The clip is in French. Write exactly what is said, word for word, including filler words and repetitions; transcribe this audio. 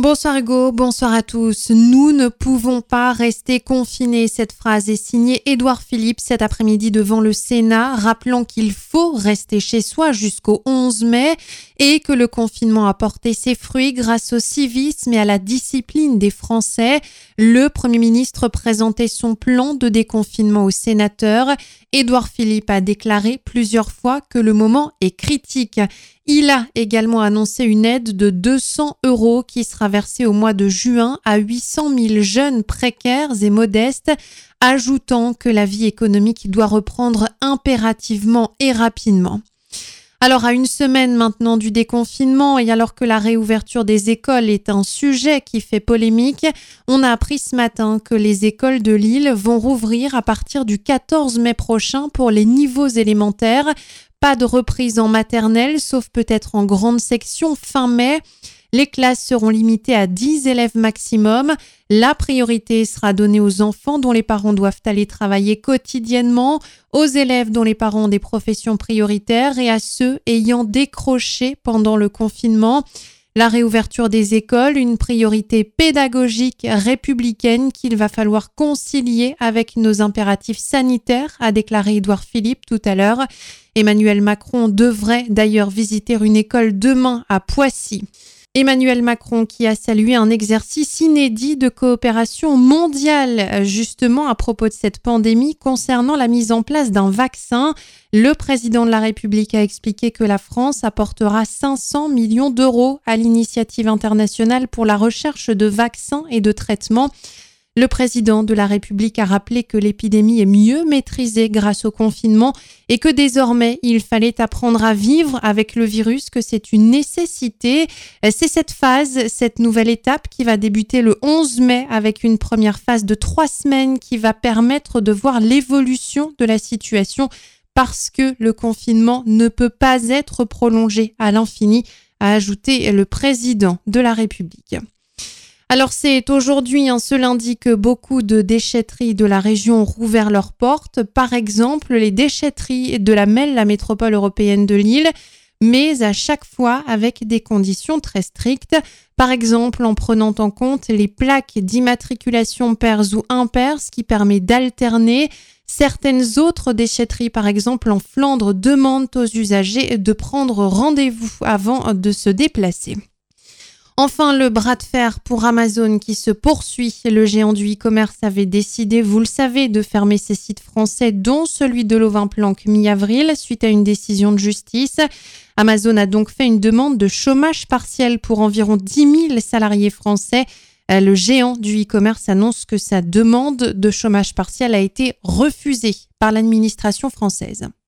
Bonsoir Hugo, bonsoir à tous. Nous ne pouvons pas rester confinés. Cette phrase est signée Édouard Philippe cet après-midi devant le Sénat, rappelant qu'il faut rester chez soi jusqu'au onze mai et que le confinement a porté ses fruits grâce au civisme et à la discipline des Français. Le Premier ministre présentait son plan de déconfinement aux sénateurs. Édouard Philippe a déclaré plusieurs fois que le moment est critique. Il a également annoncé une aide de deux cents euros qui sera versée au mois de juin à huit cent mille jeunes précaires et modestes, ajoutant que la vie économique doit reprendre impérativement et rapidement. Alors, à une semaine maintenant du déconfinement et alors que la réouverture des écoles est un sujet qui fait polémique, on a appris ce matin que les écoles de Lille vont rouvrir à partir du quatorze mai prochain pour les niveaux élémentaires. Pas de reprise en maternelle, sauf peut-être en grande section fin mai. Les classes seront limitées à dix élèves maximum. La priorité sera donnée aux enfants dont les parents doivent aller travailler quotidiennement, aux élèves dont les parents ont des professions prioritaires et à ceux ayant décroché pendant le confinement. La réouverture des écoles, une priorité pédagogique républicaine qu'il va falloir concilier avec nos impératifs sanitaires, a déclaré Édouard Philippe tout à l'heure. Emmanuel Macron devrait d'ailleurs visiter une école demain à Poissy. Emmanuel Macron qui a salué un exercice inédit de coopération mondiale justement à propos de cette pandémie concernant la mise en place d'un vaccin. Le président de la République a expliqué que la France apportera cinq cents millions d'euros à l'initiative internationale pour la recherche de vaccins et de traitements. Le président de la République a rappelé que l'épidémie est mieux maîtrisée grâce au confinement et que désormais, il fallait apprendre à vivre avec le virus, que c'est une nécessité. C'est cette phase, cette nouvelle étape qui va débuter le onze mai avec une première phase de trois semaines qui va permettre de voir l'évolution de la situation parce que le confinement ne peut pas être prolongé à l'infini, a ajouté le président de la République. Alors c'est aujourd'hui, hein, ce lundi, que beaucoup de déchetteries de la région ont rouvert leurs portes. Par exemple, les déchetteries de la MEL, la métropole européenne de Lille, mais à chaque fois avec des conditions très strictes. Par exemple, en prenant en compte les plaques d'immatriculation pairs ou impairs, ce qui permet d'alterner. Certaines autres déchetteries, par exemple en Flandre, demandent aux usagers de prendre rendez-vous avant de se déplacer. Enfin, le bras de fer pour Amazon qui se poursuit. Le géant du e-commerce avait décidé, vous le savez, de fermer ses sites français, dont celui de Lovin-Planck mi-avril, suite à une décision de justice. Amazon a donc fait une demande de chômage partiel pour environ dix mille salariés français. Le géant du e-commerce annonce que sa demande de chômage partiel a été refusée par l'administration française.